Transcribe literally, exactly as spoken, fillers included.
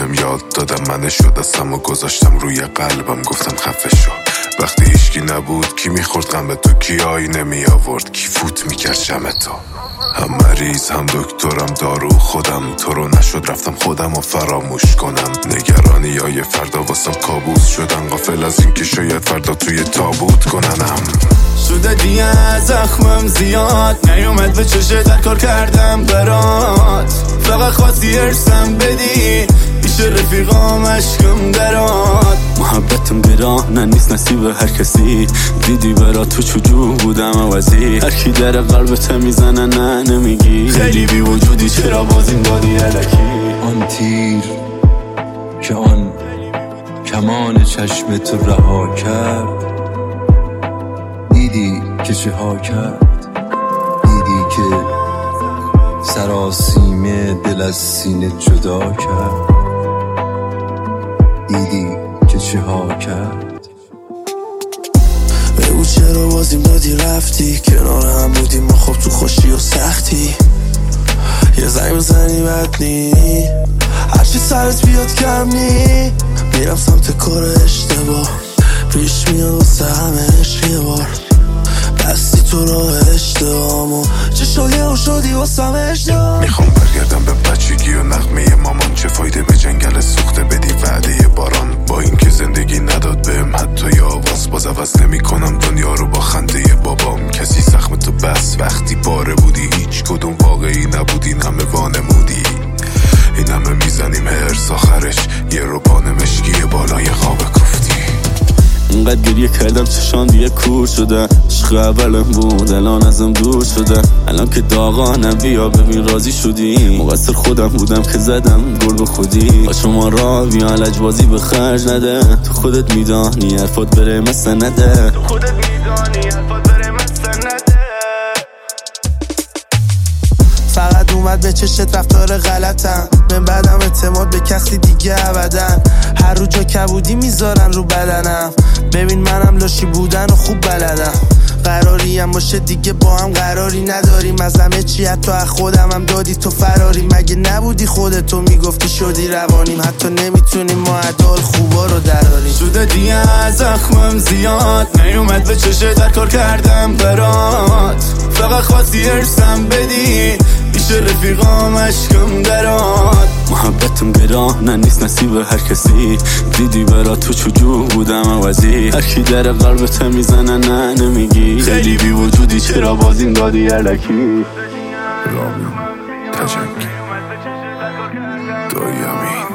بهم یاد دادم من شدستم و گذاشتم روی قلبم گفتم خفه شو. وقتی هیچکی نبود کی میخورد غم به تو، کی آینه می آورد، کی فوت میکرد شم تو. هم مریض هم دکترم دارو خودم، تو رو نشد رفتم خودم و فراموش کنم. نگرانی های فردا واسم کابوس شدن، غافل از این که شاید فردا توی تابوت کننم. شده دیگه زخمم زیاد نیومد به چشه در کار کردم برات، فقط خواستی ارسم بدی پیش رفیقام عشقم درات. محبتم گرانه نیست نصیب هر کسی، دیدی برا تو چجور بودم عوضی. هر کی در قلبت میزنه نه نمیگی، خیلی بی وجودی چرا باز این دادی الکی. آن تیر که آن کمان چشم تو رها کرد، دیدی که چه ها کرد، دیدی که سراسیمه دل از سینه جدا کرد، دیدی که چه ها کرد. بگو چرا بازیم دادی رفتی، کنار هم بودیم ما خب تو خوشی و سختی. یه زنگ بزنی بد نی، هرچی سرت بیاد کم نی. میرم سمت کار اشتباه، پیش میاد واسه همه عشق یه بار. بستی تو راه اشتباهمو چه شدی و شدی واسه همه اشتباه. میخوام برگردم به بچگی و نغمه مامان، چه فایده به جنگل سوخته بدی وعده باران. با این که زندگی نداد بهم حتی یه آواز، باز عوض نمی کنم دنیا رو با خنده بابام. کسی زخم تو بس وقتی پاره بودی، هیچ کدوم واقعی نبودی، این همه وانمودی. این همه میزنیم هرس آخرش یه روبان مشکی بالای خواب کوفتی. اینقدر گریه کردم چشان دیگه کور شده، عشق اولم بود الان ازم دور شده. الان که داغانم بیا ببین راضی شدی، مقصر خودم بودم که زدم گل به خودی. با شما را بیا لجبازی به خرج نده، تو خودت میدانی حرفات بره مثل نده، تو خودت میدانی حرفات بره مثل نده. فقط اومد به چشت رفتار غلطم، من بعدم اعتماد به کسی دیگه ابدن. هر رو جا کبودی میذارن رو بدنم، ببین منم لاشی بودن و خوب بلدم. قراری هم باشه دیگه با هم قراری نداریم، از همه چی حتی از خودم هم دادی تو فراری. مگه نبودی خودتو میگفتی شدی روانیم، حتی نمیتونیم ما عدال خوبا رو دراریم. شده دیگه زخمم زیاد نیومد به چشه در کار کردم برات، فقط خواستی ارسم بدی پیش رفیقام عشقم درات. محبتم گرانه نیست نصیب هر کسی، دیدی برا تو چجور بودم عوضی. هر کی در قلبت میزنه نه نمیگی، خیلی بی وجودی چرا باز این دادی الکی. رامین تجنگ دایی امین.